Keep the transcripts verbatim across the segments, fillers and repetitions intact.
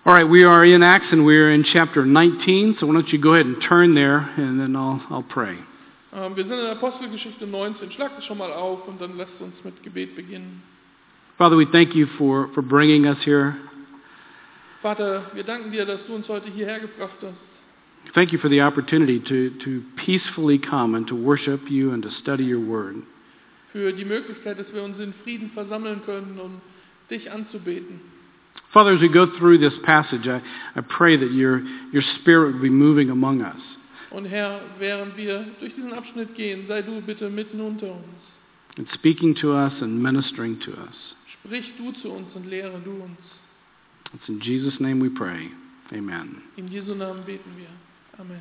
All right, we are in Acts and we're in chapter nineteen, so why don't you go ahead and turn there and then I'll, I'll pray. Ähm, wir sind in Apostelgeschichte neunzehn. Schlag das schon mal auf und dann lasst uns mit Gebet beginnen. Father, we thank you for, for bringing us here. Vater, wir danken dir, dass du uns heute hierher gebracht hast. Thank you for the opportunity to, to peacefully come and to worship you and to study your word. Für die Möglichkeit, dass wir uns in Frieden versammeln können, um dich anzubeten. Father, as we go through this passage, I, I pray that your, your spirit will be moving among us. Und Herr, während wir durch diesen Abschnitt gehen, sei du bitte mitten unter uns. And speaking to us and ministering to us. Sprich du zu uns und lehre du uns. It's in Jesus' name we pray. Amen. In Jesu Namen beten wir. Amen.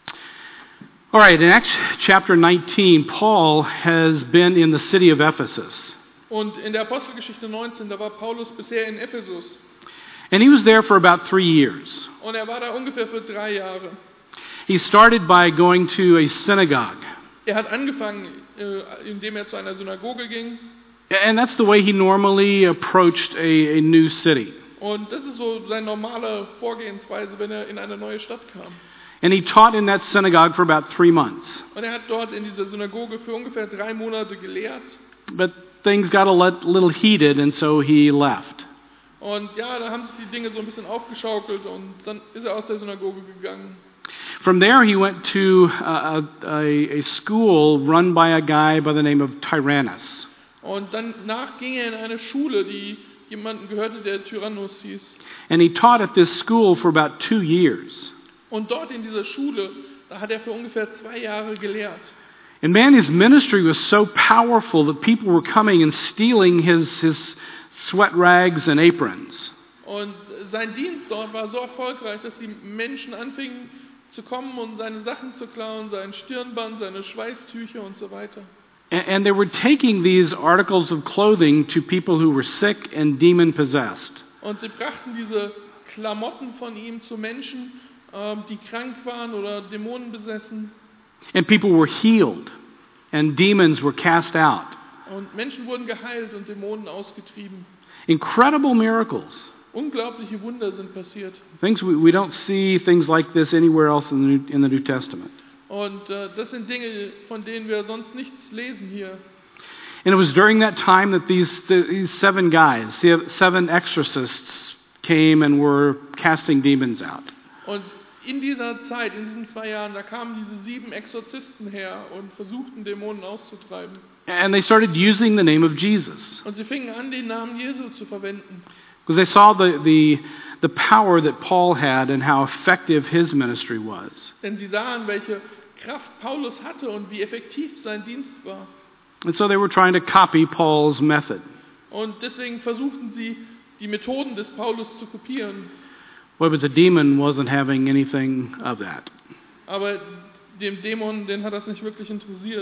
All right, in Acts chapter nineteen, Paul has been in the city of Ephesus. Und in der Apostelgeschichte neunzehn, da war Paulus bisher in Ephesus. And he was there for about three years. Und er war da ungefähr für drei Jahre. He started by going to a synagogue. Er hat angefangen, äh, indem er zu einer Synagoge ging. And that's the way he normally approached a, a new city. Und das ist so seine normale Vorgehensweise, wenn er in eine neue Stadt kam. And he taught in that synagogue for about three months. Und er hat dort in dieser Synagoge für ungefähr drei Monate gelehrt. But things got a little heated, and so he left. Und ja, da haben sich die Dinge so ein bisschen aufgeschaukelt und dann ist er aus der Synagoge gegangen. From there he went to a, a, a school run by a guy by the name of Tyrannus. Und danach ging er in eine Schule, die jemanden gehörte, der Tyrannus hieß. And he taught at this school for about two years. Und dort in dieser Schule, da hat er für ungefähr zwei Jahre gelehrt. And man, his ministry was so powerful that people were coming and stealing his, his sweat rags and aprons. Und sein Dienst dort war so erfolgreich, dass die Menschen anfingen zu kommen und seine Sachen zu klauen, sein Stirnband, seine Schweißtücher und so weiter. And, and they were taking these articles of clothing to people who were sick and demon-possessed. Und sie brachten diese Klamotten von ihm zu Menschen, ähm, die krank waren oder dämonenbesessen. And people were healed and demons were cast out. Und Menschen wurden geheilt und Dämonen ausgetrieben. Incredible miracles. Unglaubliche Wunder sind passiert. Things we, we don't see things like this anywhere else in the New, in the New Testament. Und äh, das sind Dinge, von denen wir sonst nichts lesen hier. And it was during that time that these, these seven guys, the seven exorcists, came and were casting demons out. Und in dieser Zeit, in diesen zwei Jahren, da kamen diese sieben Exorzisten her und versuchten, Dämonen auszutreiben. And they started using the name of Jesus. Und sie fingen an, den Namen Jesu zu verwenden. Because they saw the, the, the power that Paul had and how effective his ministry was. Denn sie sahen, welche Kraft Paulus hatte und wie effektiv sein Dienst war. And so they were trying to copy Paul's method. Und deswegen versuchten sie, die Methoden des Paulus zu kopieren. Well, but the demon wasn't having anything of that. Aber dem Dämon, den hat das nicht wirklich interessiert.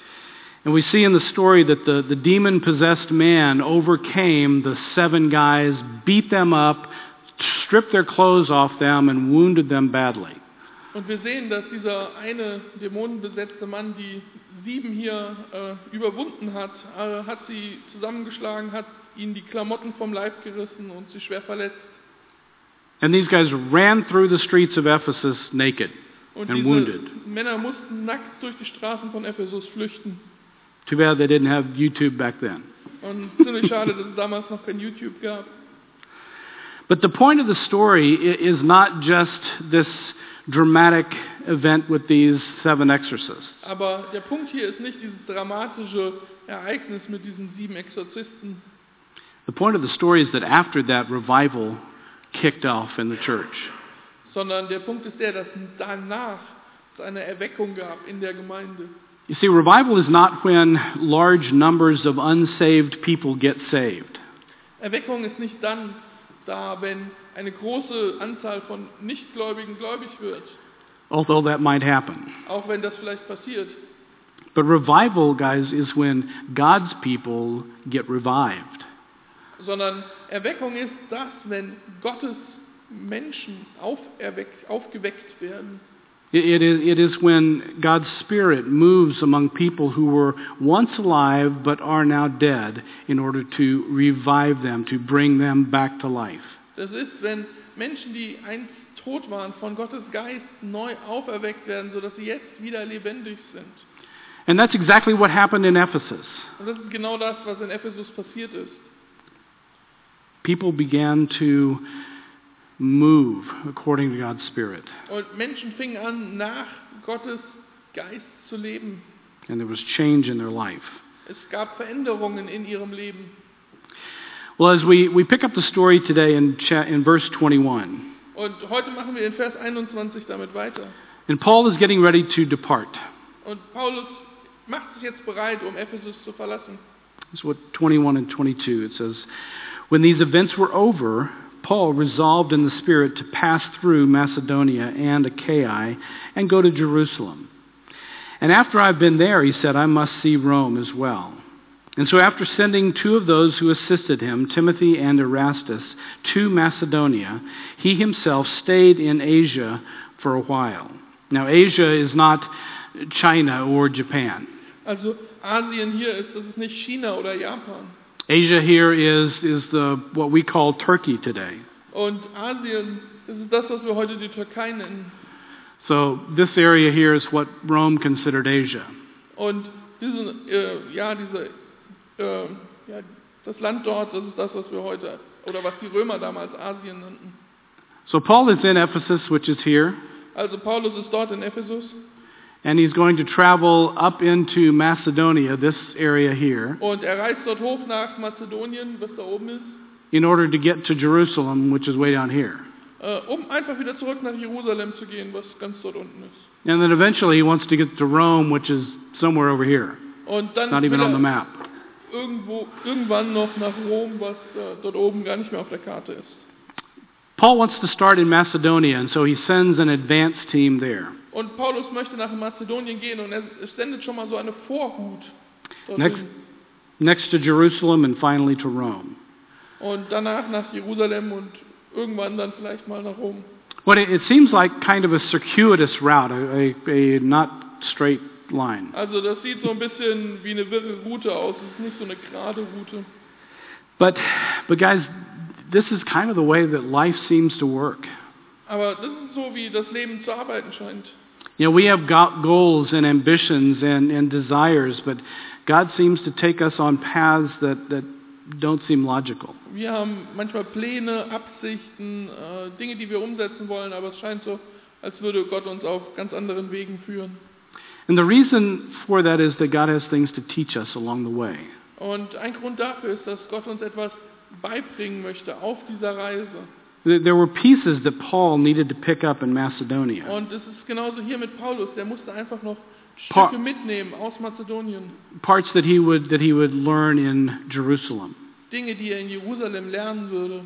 And we see in the story that the, the demon-possessed man overcame the seven guys, beat them up, stripped their clothes off them, and wounded them badly. Und wir sehen, dass dieser eine dämonenbesetzte Mann die sieben hier äh, überwunden hat, äh, hat sie zusammengeschlagen, hat ihnen die Klamotten vom Leib gerissen und sie schwer verletzt. And these guys ran through the streets of Ephesus naked und and diese wounded. Männer mussten nackt durch die Straßen von Ephesus flüchten. Too bad they didn't have YouTube back then. Und ziemlich schade, dass es damals noch kein YouTube gab. But the point of the story is not just this dramatic event with these seven exorcists. Aber der Punkt hier ist nicht dieses dramatische Ereignis mit diesen sieben Exorzisten. The point of the story is that after that, revival kicked off in the church. Sondern der Punkt ist der, dass danach es eine Erweckung gab in der Gemeinde. You see, revival is not when large numbers of unsaved people get saved. Erweckung ist nicht dann da, wenn eine große Anzahl von Nichtgläubigen gläubig wird. Although that might happen. Auch wenn das vielleicht passiert. But revival, guys, is when God's people get revived. Sondern Erweckung ist das, wenn Gottes Menschen auferweckt, aufgeweckt werden. It is, it is when God's Spirit moves among people who were once alive but are now dead in order to revive them, to bring them back to life. Das ist, wenn Menschen, die einst tot waren, von Gottes Geist neu auferweckt werden, sodass sie jetzt wieder lebendig sind. And that's exactly what happened in Ephesus. Und das ist genau das, was in Ephesus passiert ist. People began to move according to God's Spirit. Und Menschen fingen an, nach Gottes Geist zu leben. And there was change in their life. Es gab Veränderungen in ihrem Leben. Well, as we, we pick up the story today in, cha- in verse twenty-one, Und heute machen wir in Vers einundzwanzig damit weiter. and Paul is getting ready to depart. Und Paulus macht sich jetzt bereit, um Ephesus zu verlassen. That's what twenty-one and twenty-two, it says, when these events were over, Paul resolved in the Spirit to pass through Macedonia and Achaia and go to Jerusalem. And after I've been there, he said, I must see Rome as well. And so after sending two of those who assisted him, Timothy and Erastus, to Macedonia, he himself stayed in Asia for a while. Now, Asia is not China or Japan. Also Asien hier ist, das ist nicht China oder Japan. Asia here is, is the, what we call Turkey today. Und Asien, das ist das, was wir heute die Türkei nennen. So this area here is what Rome considered Asia. Und diese, äh, ja, diese, äh, ja, das Land dort, das ist das, was wir heute, oder was die Römer damals Asien nannten. So Paul is in Ephesus, which is here, Also Paulus ist dort in Ephesus and he's going to travel up into Macedonia, this area here, und er reist dort hoch nach Mazedonien, was da oben ist, in order to get to Jerusalem, which is way down here. äh, um einfach wieder zurück nach Jerusalem zu gehen, was ganz dort unten ist. And then eventually he wants to get to Rome, which is somewhere over here, Und dann not even will on the er map. irgendwo, irgendwann noch nach Rom, was äh, dort oben gar nicht mehr auf der Karte ist. Paul wants to start in Macedonia, and so he sends an advance team there. Und Paulus möchte nach Mazedonien gehen und er sendet schon mal so eine Vorhut Next, dorthin. next to Jerusalem and finally to Rome. Und danach nach Jerusalem und irgendwann dann vielleicht mal nach Rom. Well, it, it seems like kind of a circuitous route, a, a, a not straight line. Also das sieht so ein bisschen wie eine wirre Route aus, es ist nicht so eine gerade Route. But, but guys, this is kind of the way that life seems to work. Aber das ist so, wie das Leben zu arbeiten scheint. You know, we have got goals and ambitions and, and desires, but God seems to take us on paths that, that don't seem logical. Wir haben manchmal Pläne, Absichten, äh, Dinge, die wir umsetzen wollen, aber es scheint so, als würde Gott uns auf ganz anderen Wegen führen. And the reason for that is that God has things to teach us along the way. Und ein Grund dafür ist, dass Gott uns etwas beibringen möchte auf dieser Reise. There were pieces that Paul needed to pick up in Macedonia. Und es ist genauso hier mit Paulus, der musste einfach noch Pa- Stücke mitnehmen aus Mazedonien. Parts that he would that he would learn in Jerusalem. Dinge, die er in Jerusalem lernen würde.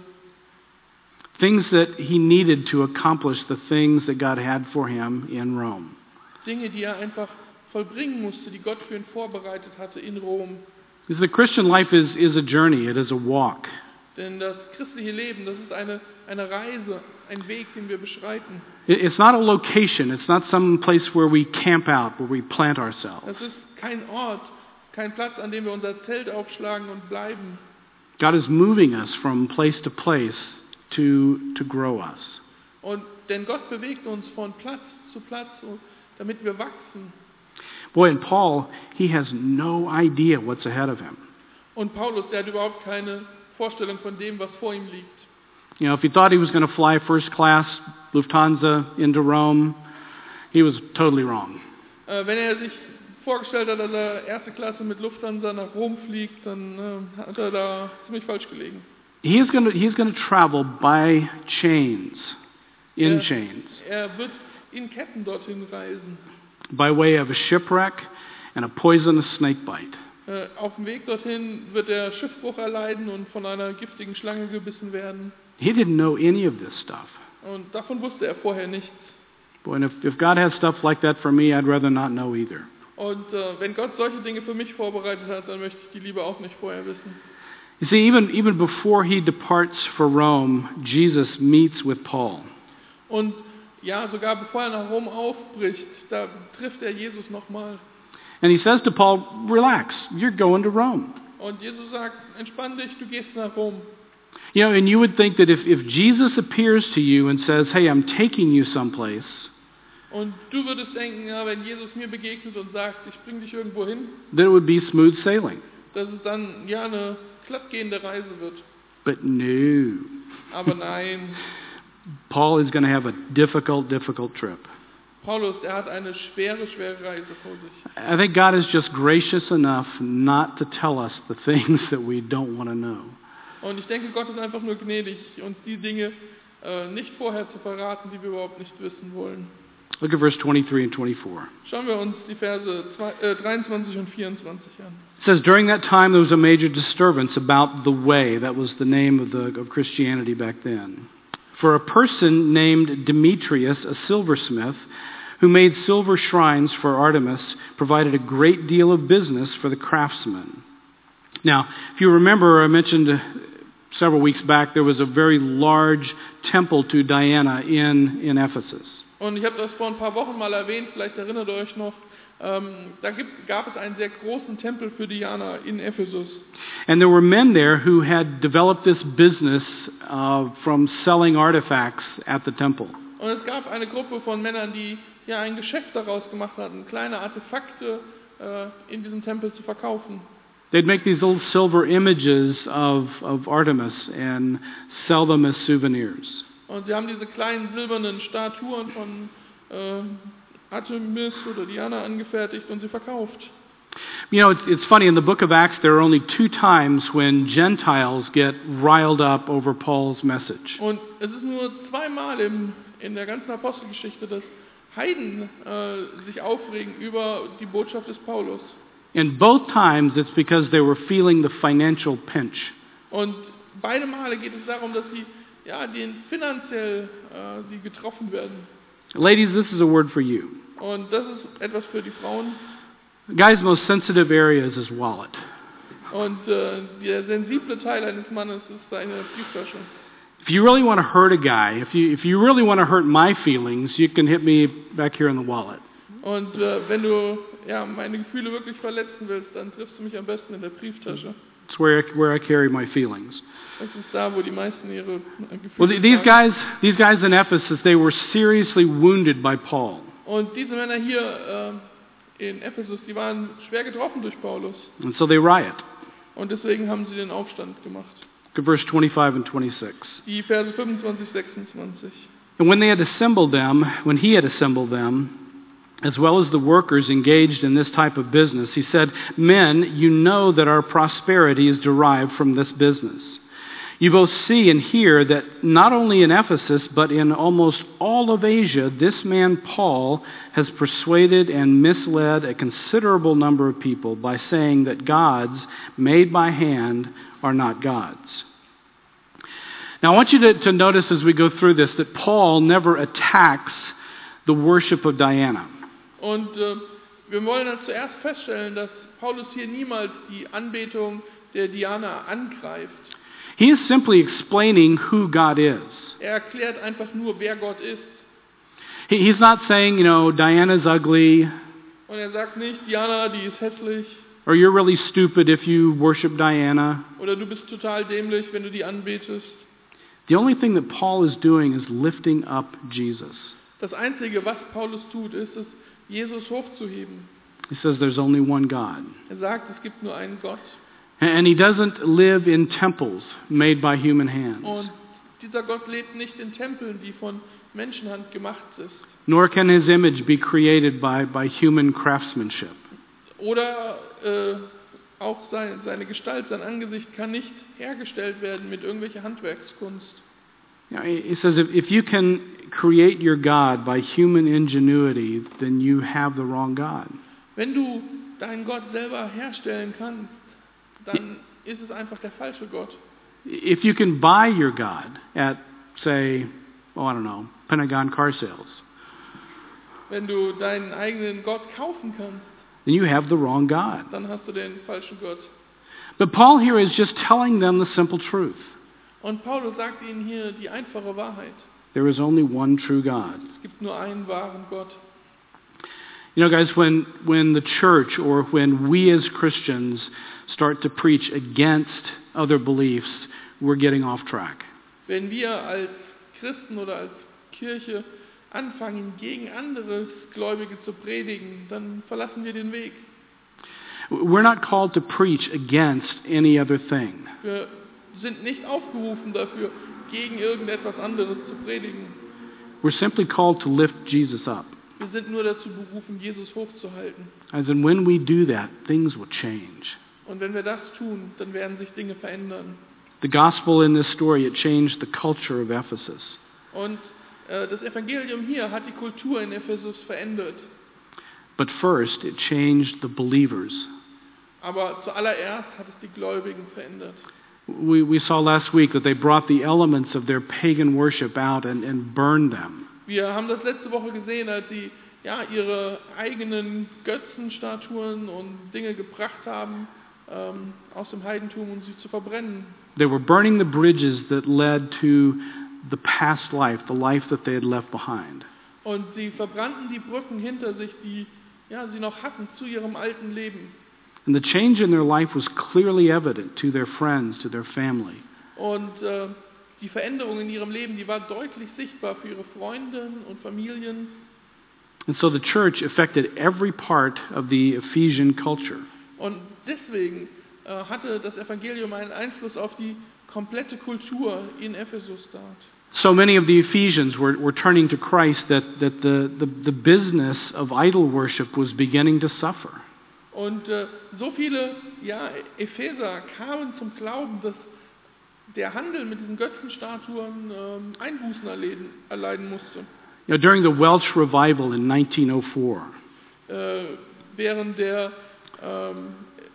Things that he needed to accomplish the things that God had for him in Rome. Dinge, die er einfach vollbringen musste, die Gott für ihn vorbereitet hatte in Rom. Because the Christian life is, is a journey, it is a walk. Denn das christliche Leben, das ist eine, eine Reise, ein Weg, den wir beschreiten. It- It's not a location, it's not some place where we camp out, where we plant ourselves. Das ist kein Ort, kein Platz, an dem wir unser Zelt aufschlagen und bleiben. God is moving us from place to place to, to grow us. Und denn Gott bewegt uns von Platz zu Platz, damit wir wachsen. Boy, and Paul, he has no idea what's ahead of him. Und Paulus, der hat überhaupt keine Vorstellung von dem, was vor ihm liegt. You know, if he thought he was going to fly first class Lufthansa into Rome, he was totally wrong. Äh, wenn er sich vorgestellt hat, dass er erste Klasse mit Lufthansa nach Rom fliegt, dann äh, hat er da ziemlich falsch gelegen. He is going to, he's going to travel by chains, in er, chains, er wird in Ketten dorthin reisen. by way of a shipwreck and a poisonous snake bite. Äh, auf dem Weg dorthin wird er Schiffbruch erleiden und von einer giftigen Schlange gebissen werden. He didn't know any of this stuff. Und davon wusste er vorher nichts. Boy, and if, if God has stuff like that for me, I'd rather not know either. Und äh, wenn Gott solche Dinge für mich vorbereitet hat, dann möchte ich die lieber auch nicht vorher wissen. You see, even, even before he departs for Rome, Jesus meets with Paul. Und ja, sogar bevor er nach Rom aufbricht, da trifft er Jesus nochmal. And he says to Paul, relax, you're going to Rome. Und Jesus sagt, entspann dich, du gehst nach Rom. You know, and you would think that if, if Jesus appears to you and says, hey, I'm taking you someplace, Und du würdest denken, ja, wenn Jesus mir begegnet und sagt, ich bringe dich irgendwo hin, that it would be smooth sailing. dass es dann ja eine glattgehende Reise wird. But no. Aber nein, Paul is going to have a difficult, difficult trip. Paulus, er hat eine schwere, schwere Reise vor sich. I think God is just gracious enough not to tell us the things that we don't want to know. Und ich denke, Gott ist einfach nur gnädig, uns die Dinge äh, nicht vorher zu verraten, die wir überhaupt nicht wissen wollen. Look at verse twenty-three and twenty-four. Schauen wir uns die Verse zwei, äh, dreiundzwanzig und vierundzwanzig an. It says, during that time there was a major disturbance about the way. That was the name of, the, of Christianity back then. For a person named Demetrius, a silversmith, who made silver shrines for Artemis, provided a great deal of business for the craftsmen. Now, if you remember, I mentioned several weeks back, there was a very large temple to Diana in, in Ephesus. Und ich habe das vor ein paar Wochen mal erwähnt, vielleicht erinnert ihr euch noch, ähm, da gibt, gab es einen sehr großen Tempel für Diana in Ephesus. And there were men there who had developed this business uh, from selling artifacts at the temple. Und es gab eine Gruppe von Männern, die ja ein Geschäft daraus gemacht hatten, kleine Artefakte äh, in diesem Tempel zu verkaufen. They'd make these little silver images of, of Artemis and sell them as souvenirs. Und sie haben diese kleinen silbernen Statuen von äh, Artemis oder Diana angefertigt und sie verkauft. You know, it's, it's funny, in the book of Acts there are only two times when Gentiles get riled up over Paul's message. Und es ist nur zweimal im, in der ganzen Apostelgeschichte, dass Heiden äh, sich aufregen über die Botschaft des Paulus. And both times it's because they were feeling the financial pinch. Und beide Male geht es darum, dass sie ja, den finanziell äh, sie getroffen werden. Ladies, this is a word for you. Und das ist etwas für die Frauen. The guy's most sensitive area is his wallet. Und äh, der sensible Teil eines Mannes ist seine Brieftasche. If you really want to hurt a guy, if you if you really want to hurt my feelings, you can hit me back here in the wallet. Und äh, wenn du ja, meine Gefühle wirklich verletzen willst, dann triffst du mich am besten in der Brieftasche. It's where I, where I carry my feelings. Das ist da, wo die meisten ihre äh, Gefühle Well, th- these tragen. guys, these guys in Ephesus, they were seriously wounded by Paul. Und diese Männer hier äh, in Ephesus, die waren schwer getroffen durch Paulus. And so they riot. Und deswegen haben sie den Aufstand gemacht. Look at verse twenty-five and twenty-six. Die Verse fünfundzwanzig, sechsundzwanzig. And when they had assembled them, when he had assembled them, as well as the workers engaged in this type of business, he said, men, you know that our prosperity is derived from this business. You both see and hear that not only in Ephesus, but in almost all of Asia, this man Paul has persuaded and misled a considerable number of people by saying that gods made by hand are not gods. Now I want you to, to notice as we go through this that Paul never attacks the worship of Diana. Und äh, wir wollen dann zuerst feststellen, dass Paulus hier niemals die Anbetung der Diana angreift. He is simply explaining who God is. Er erklärt einfach nur, wer Gott ist. He, he's not saying, you know, Diana's ugly, Und er sagt nicht, Diana, die ist hässlich. or you're really stupid if you worship Diana. Oder du bist total dämlich, wenn du die anbetest. The only thing that Paul is doing is lifting up Jesus. Das Einzige, was Paulus tut, ist es, Jesus hochzuheben. He says there's only one God. Er sagt, es gibt nur einen Gott. And he doesn't live in temples made by human hands. Und dieser Gott lebt nicht in Tempeln, die von Menschenhand gemacht sind. Nor can his image be created by, by human craftsmanship. Oder äh, auch sein, seine Gestalt, sein Angesicht kann nicht hergestellt werden mit irgendwelcher Handwerkskunst. You know, he says if, if you can create your God by human ingenuity, then you have the wrong God. Wenn du deinen Gott selber herstellen kannst, dann ist es einfach der falsche Gott. If you can buy your God at, say, oh, I don't know, Pentagon car sales, Wenn du deinen eigenen Gott kaufen kannst, then you have the wrong God. dann hast du den falschen Gott. But Paul here is just telling them the simple truth. Und Paulus sagt ihnen hier die einfache Wahrheit. There is only one true God. Es gibt nur einen wahren Gott. You know, guys, when, when the church or when we as Christians start to preach against other beliefs, we're getting off track. Wenn wir als Christen oder als Kirche anfangen, gegen andere Gläubige zu predigen, dann verlassen wir den Weg. We're not called to preach against any other thing. Wir sind nicht aufgerufen dafür, gegen irgendetwas anderes zu predigen. We're simply called to lift Jesus up. Wir sind nur dazu berufen, Jesus hochzuhalten. As in when we do that, things will change. Und wenn wir das tun, dann werden sich Dinge verändern. The gospel in this story, it changed the culture of Ephesus. Und äh, das Evangelium hier hat die Kultur in Ephesus verändert. But first, it changed the believers. Aber zuallererst hat es die Gläubigen verändert. We, we saw last week that they brought the elements of their pagan worship out and, and burned them. Wir haben das letzte Woche gesehen, als sie ja, ihre eigenen Götzenstatuen und Dinge gebracht haben ähm, aus dem Heidentum, um sie zu verbrennen. They were burning the bridges that led to the past life, the life that they had left behind. Und sie verbrannten die Brücken hinter sich, die ja, sie noch hatten zu ihrem alten Leben. And the change in their life was clearly evident to their friends, to their family. Und äh, die Veränderung in ihrem Leben, die war deutlich sichtbar für ihre Freunde und Familien. And so the church affected every part of the Ephesian culture. Und deswegen äh, hatte das Evangelium einen Einfluss auf die komplette Kultur in Ephesus dort. So many of the Ephesians were, were turning to Christ that, that the, the, the business of idol worship was beginning to suffer. Und äh, so viele ja, Epheser kamen zum Glauben, dass der Handel mit diesen Götzenstatuen ähm, Einbußen erleiden, erleiden musste. You know, during the Welsh revival in nineteen oh four, Äh, während der ähm,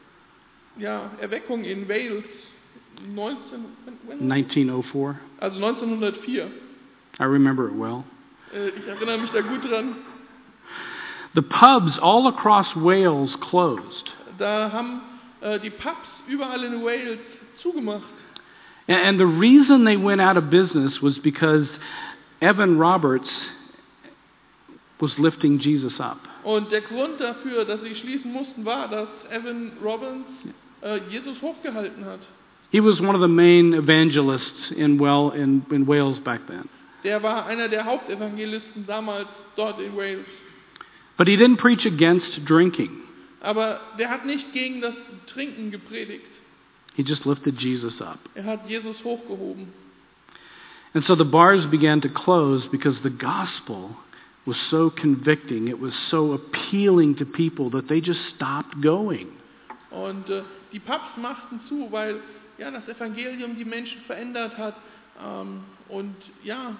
ja, Erweckung in Wales neunzehn, when, nineteen oh four, also neunzehnhundertvier. I remember it well. Äh, ich erinnere mich da gut dran. The pubs all across Wales closed. Da haben äh, die Pubs überall in Wales zugemacht. And, and the reason they went out of business was because Evan Roberts was lifting Jesus up. Und der Grund dafür, dass sie schließen mussten, war, dass Evan Robbins äh, Jesus hochgehalten hat. He was one of the main evangelists in, well, in, in Wales back then. Der war einer der Hauptevangelisten damals dort in Wales. But he didn't preach against drinking. Aber der hat nicht gegen das Trinken gepredigt. He just lifted Jesus up. Er hat Jesus hochgehoben. And so the bars began to close because the gospel was so convicting. It was so appealing to people that they just stopped going. Und äh, die Pubs machten zu, weil ja, das Evangelium die Menschen verändert hat. Ähm, und ja,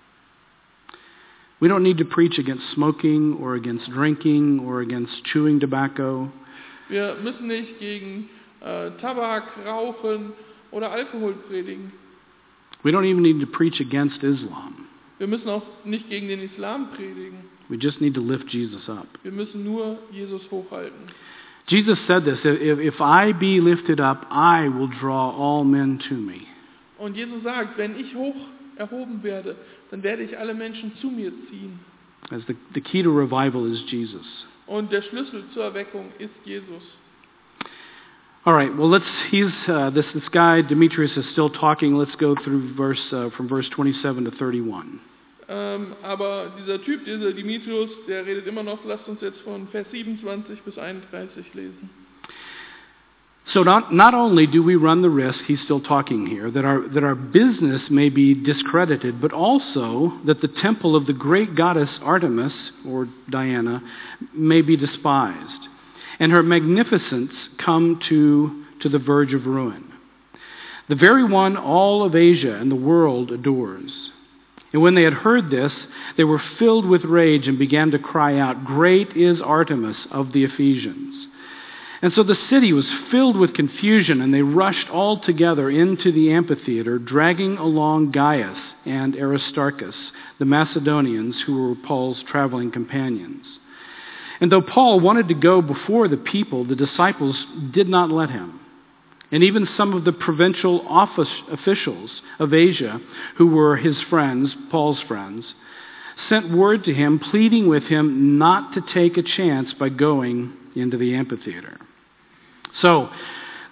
We don't need to preach against smoking or against drinking or against chewing tobacco. wir müssen nicht gegen äh, Tabak, Rauchen oder Alkohol predigen. We don't even need to preach against Islam. Wir müssen auch nicht gegen den Islam predigen. We just need to lift Jesus up. Wir müssen nur Jesus hochhalten. Jesus said this, if, if I be lifted up, I will draw all men to me. Und Jesus sagt, wenn ich hoch erhoben werde, dann werde ich alle Menschen zu mir ziehen. As the, the key to revival is Jesus. Und der Schlüssel zur Erweckung ist Jesus. All right, well, let's, he's, uh, this, this guy, Demetrius, is still talking. Let's go through verse, uh, from verse twenty-seven to thirty-one. Ähm, aber dieser Typ, dieser Demetrius, der redet immer noch. Lasst uns jetzt von Vers siebenundzwanzig bis einunddreißig lesen. So not, not only do we run the risk, he's still talking here, that our, that our business may be discredited, but also that the temple of the great goddess Artemis, or Diana, may be despised, and her magnificence come to, to the verge of ruin. The very one all of Asia and the world adores. And when they had heard this, they were filled with rage and began to cry out, "Great is Artemis of the Ephesians." And so the city was filled with confusion, and they rushed all together into the amphitheater, dragging along Gaius and Aristarchus, the Macedonians who were Paul's traveling companions. And though Paul wanted to go before the people, the disciples did not let him. And even some of the provincial office officials of Asia, who were his friends, Paul's friends, sent word to him, pleading with him not to take a chance by going into the amphitheater. So,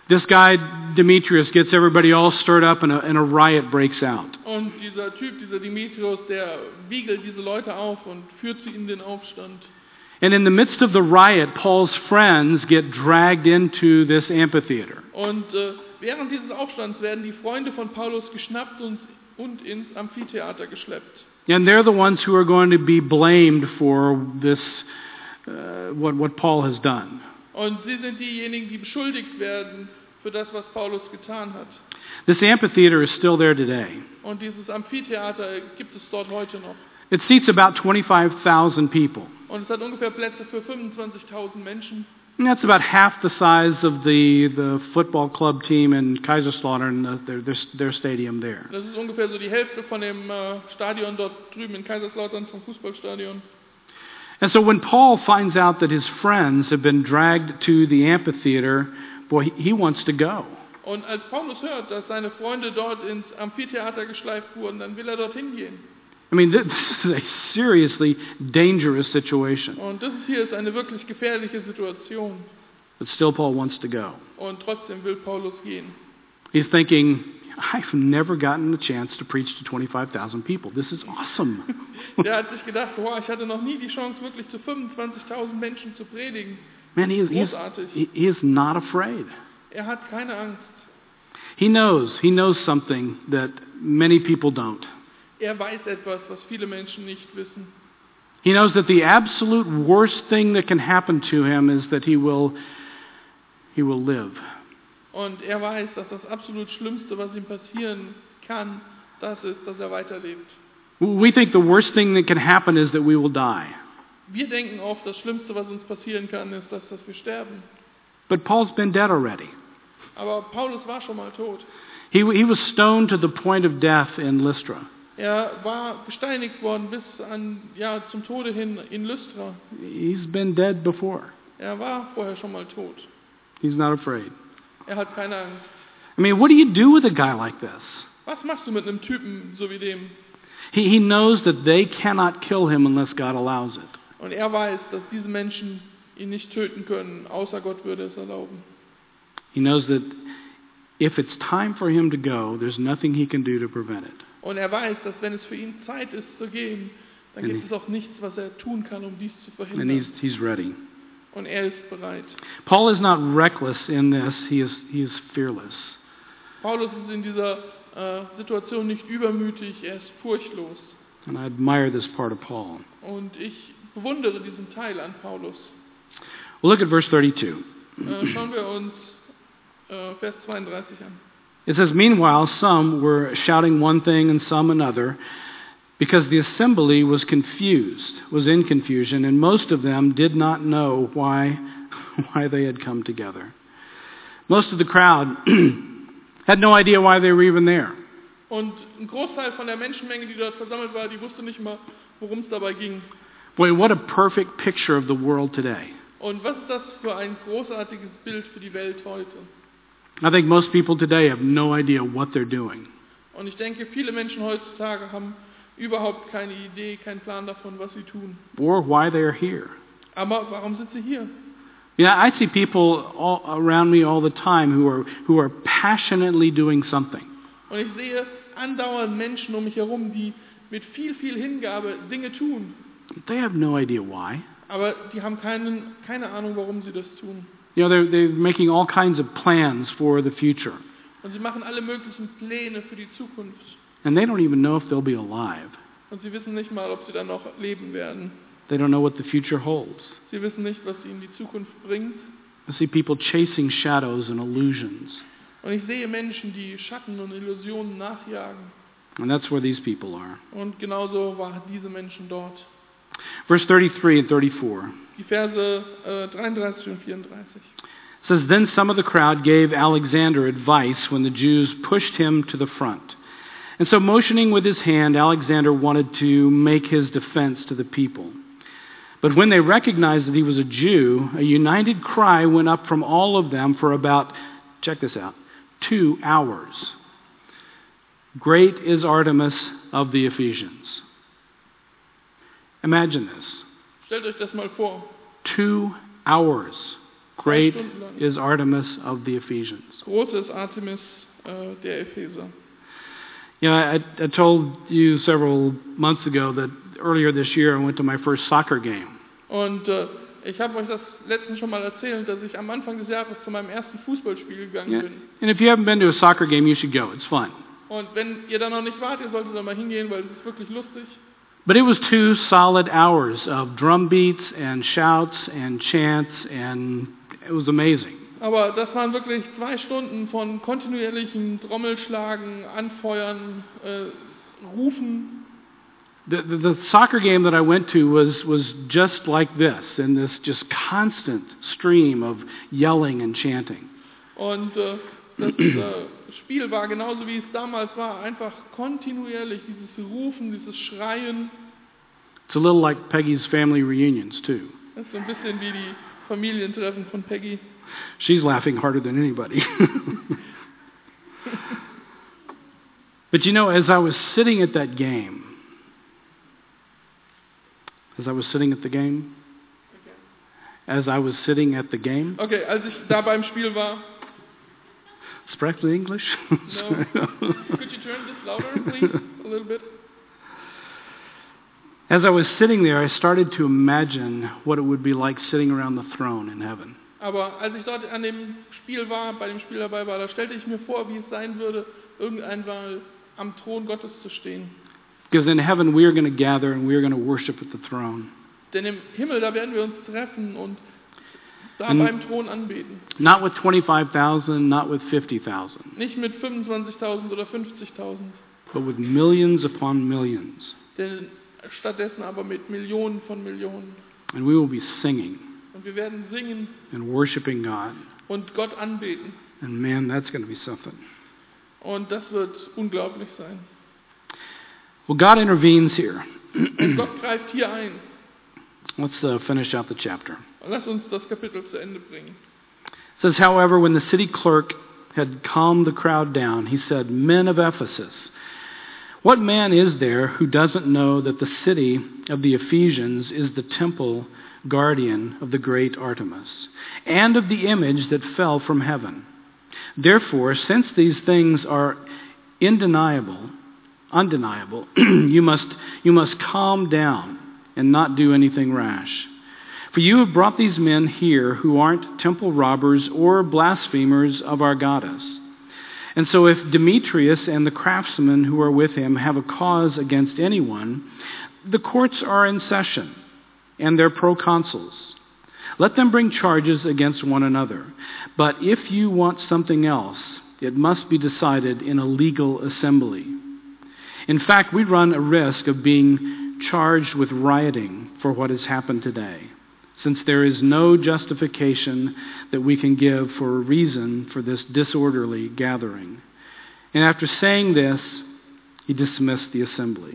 This guy, Demetrius, gets everybody all stirred up and a, and a riot breaks out. Und dieser Typ, dieser Demetrius, der wiegelt diese Leute auf und führt sie in den Aufstand. And in the midst of the riot, Paul's friends get dragged into this amphitheater. Und äh, während dieses Aufstands werden die Freunde von Paulus geschnappt und, und ins Amphitheater geschleppt. And they're the ones who are going to be blamed for this, uh, what, what Paul has done. Und sie sind diejenigen, die beschuldigt werden für das, was Paulus getan hat. This amphitheater is still there today. Und dieses Amphitheater gibt es dort heute noch. It seats about twenty-five thousand people. Und es hat ungefähr Plätze für fünfundzwanzigtausend Menschen. And that's about half the size of the, the football club team in Kaiserslautern, uh, their, their, their stadium there. Das ist ungefähr so die Hälfte von dem äh, Stadion dort drüben in Kaiserslautern, vom Fußballstadion. And so when Paul finds out that his friends have been dragged to the amphitheater, boy, he, he wants to go. Und als Paulus hört, dass seine Freunde dort ins Amphitheater geschleift wurden, dann will er dorthin gehen. I mean, this is a seriously dangerous situation. Und das hier ist eine wirklich gefährliche Situation. But still Paul wants to go. Und trotzdem will Paulus gehen. He's thinking, I've never gotten a chance to preach to twenty-five thousand people. This is awesome. Der hat sich gedacht, wow, ich hatte noch nie die Chance, wirklich zu fünfundzwanzigtausend Menschen zu predigen. Man, he is, he's, Großartig. he, he is not afraid. Er hat keine Angst. He knows, he knows something that many people don't. Er weiß etwas, was viele Menschen nicht wissen. He knows that the absolute worst thing that can happen to him is that he will, he will live. Und er weiß, dass das absolut Schlimmste, was ihm passieren kann, das ist, dass er weiterlebt. We think the worst thing that can happen is that we will die. Wir denken oft, das Schlimmste, was uns passieren kann, ist, dass, dass wir sterben. But Paul's been dead already. Aber Paulus war schon mal tot. He, he was stoned to the point of death in Lystra. Er war gesteinigt worden bis an, ja, zum Tode hin in Lystra. He's been dead before. Er war vorher schon mal tot. He's not afraid. Er hat keine Angst. I mean, what do you do with a guy like this? Was machst du mit einem Typen so wie dem? He, he knows that they cannot kill him unless God allows it. Und er weiß, dass diese Menschen ihn nicht töten können, außer Gott würde es erlauben. He knows that if it's time for him to go, there's nothing he can do to prevent it. Und er weiß, dass wenn es für ihn Zeit ist zu gehen, dann And gibt he- es auch nichts, was er tun kann, um dies zu And verhindern. he's, he's ready. Und er ist bereit. Paul is not reckless in this. He is, he is fearless. Paulus ist in dieser äh, Situation nicht übermütig, er ist furchtlos. And I admire this part of Paul. Und ich bewundere diesen Teil an Paulus. Well, look at verse thirty-two. Äh, schauen wir uns äh, Vers zweiunddreißig an. It says, meanwhile, some were shouting one thing and some another, because the assembly was confused, was in confusion, and most of them did not know why, why they had come together. Most of the crowd had no idea why they were even there. Und ein Großteil von der Menschenmenge, die dort versammelt war, die wusste nicht mal, worum es dabei ging. Boy, what a perfect picture of the world today. Und was ist das für ein großartiges Bild für die Welt heute? I think most people today have no idea what they're doing. Und ich denke, viele Menschen heutzutage haben überhaupt keine Idee, keinen Plan davon, was sie tun. Or why they're here. Aber warum sind sie hier? Yeah, I see people all around me all the time who are who are passionately doing something. Und ich sehe andauernd Menschen um mich herum, die mit viel, viel Hingabe Dinge tun. They have no idea why. Aber die haben keinen, keine Ahnung, warum sie das tun. You know, they're they're making all kinds of plans for the future, Und sie machen alle möglichen Pläne für die Zukunft. and they don't even know if they'll be alive. Und sie wissen nicht mal, ob sie dann noch leben werden. They don't know what the future holds. Sie wissen nicht, was ihnen die Zukunft bringt. I see people chasing shadows and illusions, Und ich sehe Menschen, die Schatten und Illusionen nachjagen. and that's where these people are. Und genauso waren diese Menschen dort. Verse thirty-three and thirty-four. Die Verse äh, dreiunddreißig und vierunddreißig. It says, then some of the crowd gave Alexander advice when the Jews pushed him to the front. And so motioning with his hand, Alexander wanted to make his defense to the people. But when they recognized that he was a Jew, a united cry went up from all of them for about, check this out, two hours. Great is Artemis of the Ephesians. Imagine this. Stellt euch das mal vor. Two hours Great Stunden lang. is Artemis of the Ephesians. Groß ist Artemis äh, der Epheser. You know, I, I told you several months ago that earlier this year I went to my first soccer game. Und äh, ich habe euch das letztens schon mal erzählt, dass ich am Anfang des Jahres zu meinem ersten Fußballspiel gegangen Yeah. bin. And if you haven't been to a soccer game, you should go. It's fun. Und wenn ihr da noch nicht wart, ihr solltet da mal hingehen, weil es ist wirklich lustig. But it was two solid hours of drum beats and shouts and chants, and it was amazing. Aber das waren wirklich zwei Stunden von kontinuierlichen Trommelschlagen, Anfeuern, äh, Rufen. The, the, the soccer game that I went to was, was just like this, in this just constant stream of yelling and chanting. Und äh, das äh, Spiel war genauso wie es damals war, einfach kontinuierlich dieses Rufen, dieses Schreien. It's a little like Peggy's family reunions, too. Das ist so ein bisschen wie die Familientreffen von Peggy. She's laughing harder than anybody. But you know, as I was sitting at that game, as I was sitting at the game, as I was sitting at the game, Okay, als ich da beim Spiel war, sprechen Sie English? no. Could you turn this louder, please, a little bit? As I was sitting there, I started to imagine what it would be like sitting around the throne in heaven. Aber als ich dort an dem Spiel war, bei dem Spiel dabei war, da stellte ich mir vor, wie es sein würde, irgendeinmal am Thron Gottes zu stehen. Because in heaven, we are going to gather and we are going to worship at the throne. Denn im Himmel, da werden wir uns treffen und da And beim Thron anbeten. Not with twenty-five thousand, not with fifty thousand, Nicht mit fünfundzwanzigtausend oder fünfzigtausend, but with millions upon millions. denn stattdessen aber mit Millionen von Millionen. And we will be singing Und wir werden singen and worshiping God. und Gott anbeten. And man, that's going to be something. Und das wird unglaublich sein. Well, God intervenes here. Und Gott greift hier ein. Let's uh, finish out the chapter. Lass uns das Kapitel zu Ende bringen. It says, however, when the city clerk had calmed the crowd down, he said, "Men of Ephesus, what man is there who doesn't know that the city of the Ephesians is the temple guardian of the great Artemis, and of the image that fell from heaven? Therefore, since these things are undeniable, undeniable, you must you must calm down and not do anything rash. For you have brought these men here who aren't temple robbers or blasphemers of our goddess. And so if Demetrius and the craftsmen who are with him have a cause against anyone, the courts are in session, and their proconsuls. Let them bring charges against one another. But if you want something else, it must be decided in a legal assembly. In fact, we run a risk of being charged with rioting for what has happened today, since there is no justification that we can give for a reason for this disorderly gathering." And after saying this, he dismissed the assembly.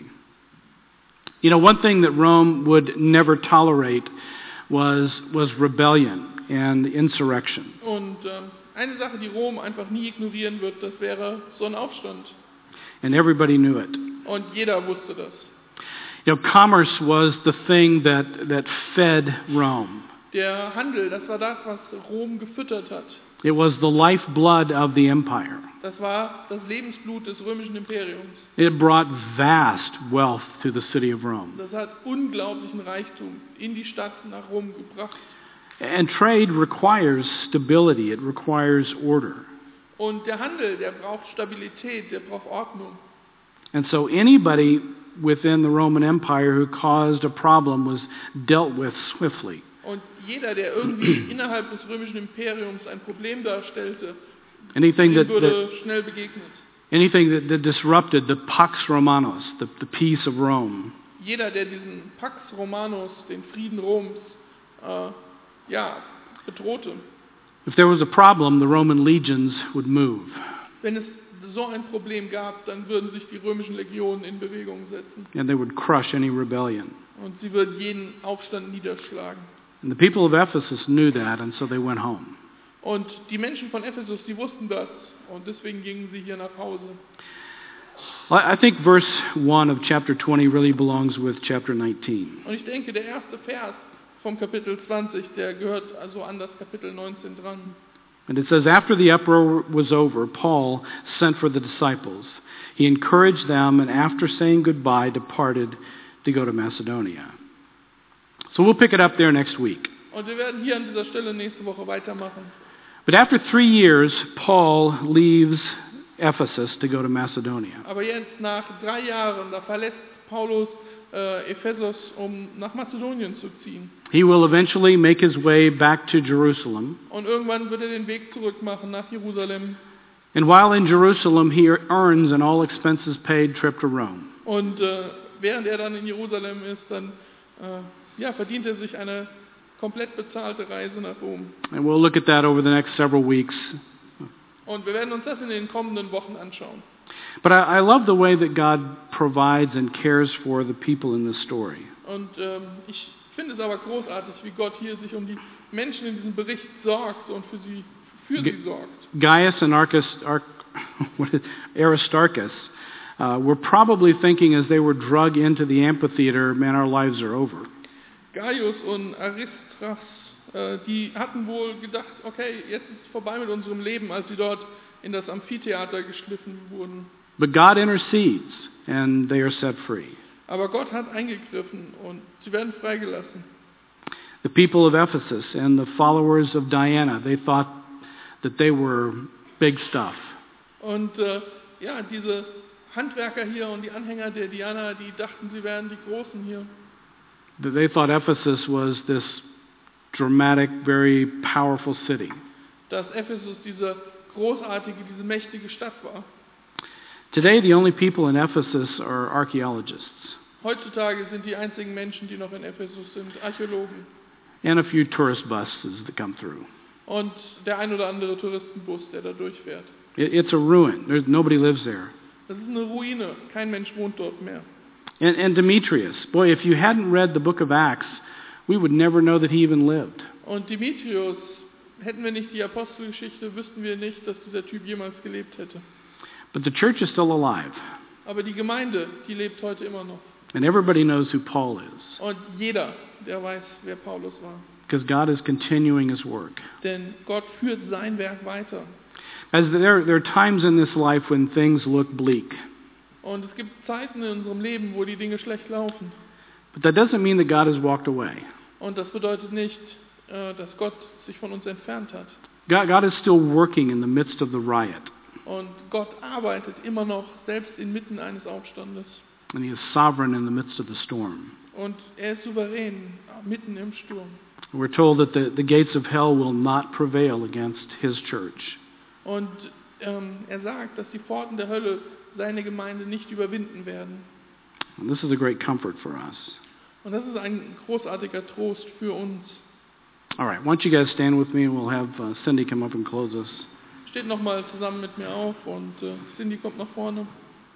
You know, one thing that Rome would never tolerate was, was rebellion and insurrection. Und ähm, eine Sache, die Rom einfach nie ignorieren wird, das wäre so ein Aufstand. And everybody knew it. Und jeder wusste das. You know, commerce was the thing that, that fed Rome. Der Handel, das war das, was Rom gefüttert hat. It was the lifeblood of the empire. Das war das Lebensblut des römischen Imperiums. It brought vast wealth to the city of Rome. Das hat unglaublichen Reichtum in die Stadt nach Rom gebracht. And trade requires stability. It requires order. Und der Handel, der braucht Stabilität, der braucht Ordnung. And so anybody within the Roman Empire who caused a problem was dealt with swiftly. Und jeder, der irgendwie innerhalb des römischen Imperiums ein Problem darstellte, Anything dem that, wurde that schnell begegnet. anything that, that disrupted the Pax Romanos, the, the peace of Rome, Jeder, der diesen Pax Romanus, den Frieden Roms, äh, ja, bedrohte. if there was a problem, the Roman legions would move. Wenn es so ein Problem gab, dann würden sich die römischen Legionen in Bewegung setzen. And they would crush any rebellion. Und sie würden jeden Aufstand niederschlagen. And the people of Ephesus knew that, and so they went home. Und die Menschen von Ephesus, die wussten das. Und deswegen gingen sie hier nach Hause. I I think verse one of chapter twenty really belongs with chapter nineteen. Und ich denke, der erste Vers vom Kapitel zwanzig, der gehört also an das Kapitel neunzehn dran. And it says, after the uproar was over, Paul sent for the disciples. He encouraged them, and after saying goodbye, departed to go to Macedonia. So we'll pick it up there next week. Und wir werden hier an dieser Stelle nächste Woche weitermachen. But after three years, Paul leaves Ephesus to go to Macedonia. Aber jetzt nach drei Jahren, da verlässt Paulus äh, Ephesus, um nach Mazedonien zu ziehen. He will eventually make his way back to Jerusalem. Und irgendwann wird er den Weg zurück machen nach Jerusalem. And while in Jerusalem, he earns an all expenses paid trip to Rome. Und äh, während er dann in Jerusalem ist, dann äh, ja, verdient er sich eine komplett bezahlte Reise nach Rom. And we'll look at that over the next several weeks. Und wir werden uns das in den kommenden Wochen anschauen. But I, I love the way that God provides and cares for the people in this story. Und ähm, ich finde es aber großartig, wie Gott hier sich um die Menschen in diesem Bericht sorgt und für sie, für sie sorgt. Gaius and Archus, Arch, what is, Aristarchus uh, were probably thinking as they were drug into the amphitheater, man, our lives are over. Gaius und Aristarchus, äh, die hatten wohl gedacht, okay, jetzt ist es vorbei mit unserem Leben, als sie dort in das Amphitheater geschliffen wurden. But God intercedes and they are set free. Aber Gott hat eingegriffen und sie werden freigelassen. The people of Ephesus and the followers of Diana, they thought that they were big stuff. Und äh, ja, diese Handwerker hier und die Anhänger der Diana, die dachten, sie wären die Großen hier. They thought Ephesus was this dramatic, very powerful city. Dass Ephesus diese großartige, diese mächtige Stadt war. Today, the only people in Ephesus are archaeologists Heutzutage sind die einzigen Menschen, die noch in Ephesus sind, Archäologen. and a few tourist buses that come through. Und der ein oder andere Touristenbus, der da durchfährt. It, it's a ruin. There's, nobody lives there. Das ist eine Ruine. Kein Mensch wohnt dort mehr. And, and Demetrius, boy, if you hadn't read the book of Acts, we would never know that he even lived. Und Demetrius, hätten wir nicht die Apostelgeschichte, wüssten wir nicht, dass dieser Typ jemals gelebt hätte. But the church is still alive, Aber die Gemeinde, die lebt heute immer noch. and everybody knows who Paul is, Und jeder, der weiß, wer Paulus war. because God is continuing his work. Denn Gott führt sein Werk weiter. As there, there are times in this life when things look bleak, Und es gibt Zeiten in unserem Leben, wo die Dinge schlecht laufen. but that doesn't mean that God has walked away. Und das bedeutet nicht, äh, dass Gott sich von uns entfernt hat. God, God is still working in the midst of the riot, Und Gott arbeitet immer noch, selbst inmitten eines Aufstandes. and he is sovereign in the midst of the storm. Und er ist souverän, mitten im Sturm. We're told that the, the gates of hell will not prevail against his church. Und ähm, er sagt, dass die Pforten der Hölle seine Gemeinde nicht überwinden werden. And this is a great comfort for us. Und das ist ein großartiger Trost für uns. All right, why don't you guys stand with me and we'll have uh, Cindy come up and close us. Steht nochmal zusammen mit mir auf und äh, Cindy kommt nach vorne.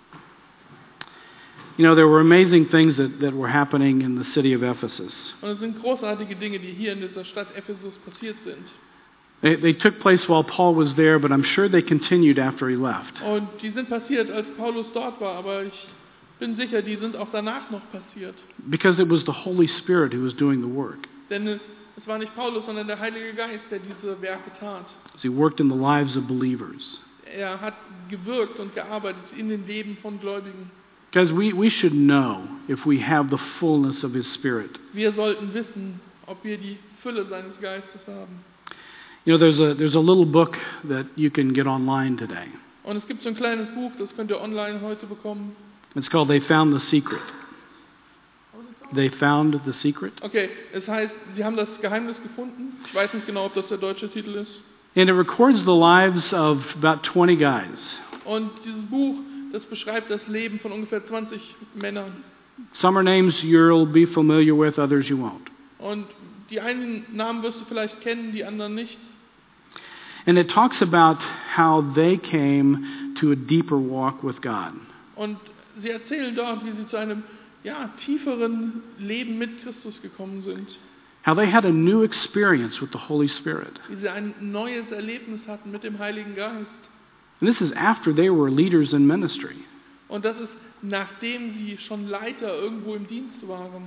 You know, there were amazing things that, that were happening in the city of Ephesus. Und es sind großartige Dinge, die hier in dieser Stadt Ephesus passiert sind. They, they took place while Paul was there, but I'm sure they continued after he left. Und die sind passiert, als Paulus dort war, aber ich bin sicher, die sind auch danach noch passiert. Because it was the Holy Spirit who was doing the work. Denn es, es war nicht Paulus, sondern der Heilige Geist, der diese Werke tat. As he worked in the lives of believers. Er hat gewirkt und gearbeitet in den Leben von Gläubigen. Guys, we, we should know if we have the fullness of his Spirit. Wir sollten wissen, ob wir die Fülle seines Geistes haben. You know, there's a, there's a little book that you can get online today. Und es gibt so ein kleines Buch, das könnt ihr online heute bekommen. It's called They Found the Secret. They Found the Secret. Okay, es heißt, sie haben das Geheimnis gefunden. Ich weiß nicht genau, ob das der deutsche Titel ist. And it records the lives of about twenty guys. Und dieses Buch, das beschreibt das Leben von ungefähr zwanzig Männern. Some are names you'll be familiar with, others you won't. Und die einen Namen wirst du vielleicht kennen, die anderen nicht. And it talks about how they came to a deeper walk with God. Und sie erzählen dort, wie sie zu einem ja, tieferen Leben mit Christus gekommen sind. How they had a new experience with the Holy Spirit. Wie sie ein neues Erlebnis hatten mit dem Heiligen Geist. And this is after they were leaders in ministry. Und das ist, nachdem sie schon Leiter irgendwo im Dienst waren.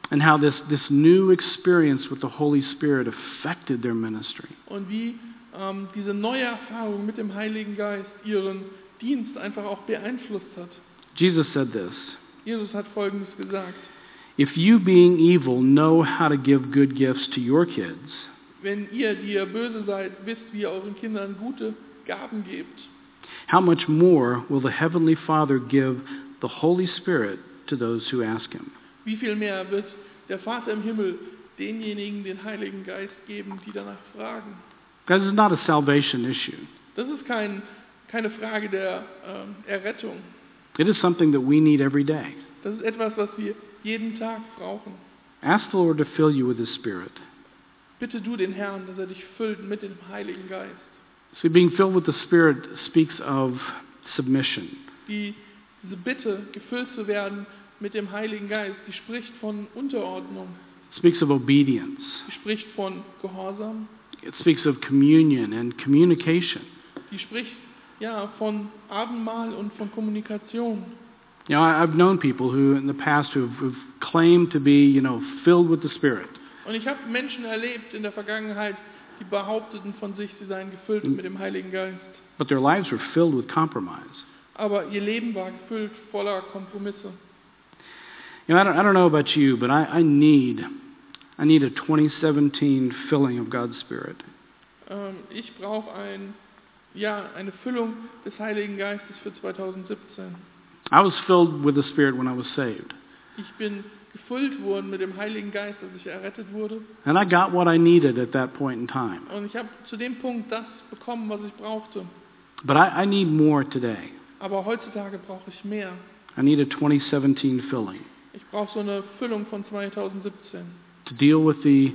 and how this, this new experience with the Holy Spirit affected their ministry. Und wie ähm, diese neue Erfahrung mit dem Heiligen Geist ihren Dienst einfach auch beeinflusst hat. Jesus said this, Jesus hat Folgendes gesagt: "If you, being evil, know how to give good gifts to your kids, Wenn ihr, die ihr böse seid, wisst, wie ihr euren Kindern gute Gaben gebt, how much more will the Heavenly Father give the Holy Spirit to those who ask Him?" wie viel mehr wird der Vater im Himmel denjenigen den Heiligen Geist geben, die danach fragen? Guys, it's not a salvation issue. Das ist kein, keine Frage der ähm, Errettung. It is something that we need every day. Das ist etwas, was wir jeden Tag brauchen. Ask the Lord to fill you with His Spirit. Bitte du den Herrn, dass er dich füllt mit dem Heiligen Geist. See, being filled with the Spirit speaks of submission. Die, diese Bitte, gefüllt zu werden mit dem Heiligen Geist, die spricht von Unterordnung, It speaks of obedience. die spricht von Gehorsam, It speaks of communion and communication. die spricht ja von Abendmahl und von Kommunikation. You know, I- I've known people who in the past who've, who've claimed to be, you know, filled with the Spirit. Und ich habe Menschen erlebt in der Vergangenheit, die behaupteten von sich, sie seien gefüllt mit dem Heiligen Geist. But their lives were filled with compromise. Aber ihr Leben war gefüllt voller Kompromisse. You know, I don't, I don't know about you, but I, I need, I need a twenty seventeen filling of God's Spirit. Ähm, ich brauche ein, ja, eine Füllung des Heiligen Geistes für zwanzig siebzehn. I was filled with the Spirit when I was saved, Ich bin gefüllt worden mit dem Heiligen Geist, als ich errettet wurde. and I got what I needed at that point in time. Und ich habe zu dem Punkt das bekommen, was ich brauchte. But I, I need more today. Aber heutzutage brauche ich mehr. I need a twenty seventeen filling Ich brauche so eine Füllung von zwanzig siebzehn, to deal with the,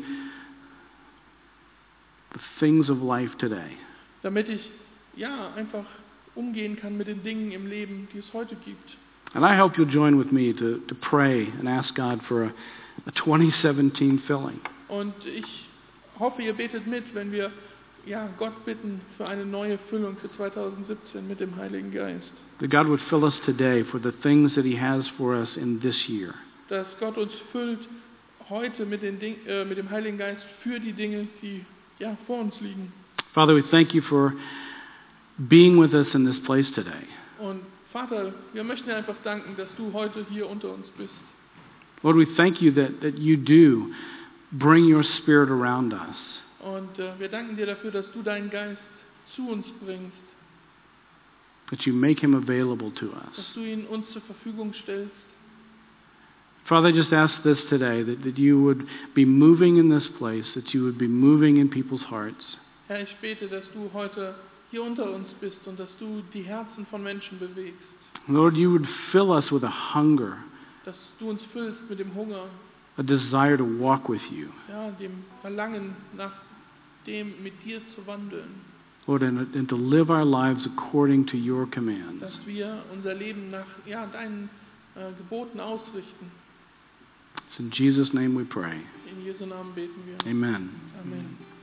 the things of life today. damit ich ja einfach umgehen kann mit den Dingen im Leben, die es heute gibt. And I hope you'll join with me to, to pray and ask God for a, a twenty seventeen filling. Und ich hoffe, ihr betet mit, wenn wir ja, Gott bitten für eine neue Füllung für zwanzig siebzehn mit dem Heiligen Geist. That God would fill us today for the things that He has for us in this year. Dass Gott uns füllt heute mit, den Ding, äh, mit dem Heiligen Geist für die Dinge, die ja, vor uns liegen. Father, we thank you for being with us in this place today. Und Vater, wir möchten dir einfach danken, dass du heute hier unter uns bist. Lord, we thank you that, that you do bring your Spirit around us. Und äh, wir danken dir dafür, dass du deinen Geist zu uns bringst, That you make Him available to us. dass du ihn uns zur Verfügung stellst. Father, I just ask this today, that, that you would be moving in this place, that you would be moving in people's hearts. Herr, ich bete, dass du heute hier unter uns bist und dass du die Herzen von Menschen bewegst. Lord, you would fill us with a hunger, Dass du uns füllst mit dem Hunger, a desire to walk with you. ja, dem Verlangen nach dem mit dir zu wandeln. Lord, and, and to live our lives according to your commands. Dass wir unser Leben nach ja, deinen äh, Geboten ausrichten. It's in Jesus' name we pray. In Jesu Namen beten wir. Amen. Amen.